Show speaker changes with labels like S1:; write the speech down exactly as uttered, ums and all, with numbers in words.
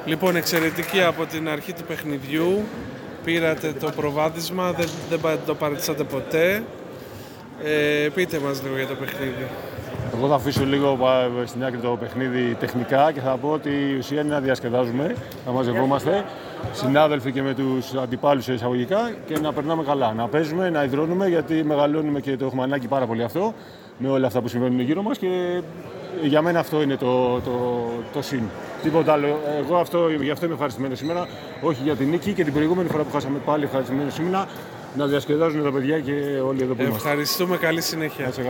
S1: Λοιπόν, εξαιρετική από την αρχή του παιχνιδιού. Πήρατε το προβάδισμα, δεν, δεν το παρατήσατε ποτέ. Ε, πείτε μας λίγο για το παιχνίδι.
S2: Εγώ θα αφήσω λίγο στην άκρη το παιχνίδι τεχνικά και θα πω ότι η ουσία είναι να διασκεδάζουμε, να μαζευόμαστε, συνάδελφοι και με τους αντιπάλους εισαγωγικά και να περνάμε καλά. Να παίζουμε, να ιδρώνουμε, γιατί μεγαλώνουμε και το έχουμε ανάγκη πάρα πολύ αυτό με όλα αυτά που συμβαίνουν γύρω μας και για μένα αυτό είναι το, το, το συν. Τίποτα άλλο. Εγώ αυτό, γι' αυτό είμαι ευχαριστημένος σήμερα, όχι για την νίκη και την προηγούμενη φορά που χάσαμε πάλι ευχαριστημένος σήμερα. Να διασκεδάζουν τα παιδιά και όλοι εδώ που είμαστε.
S1: Ευχαριστούμε, καλή συνέχεια.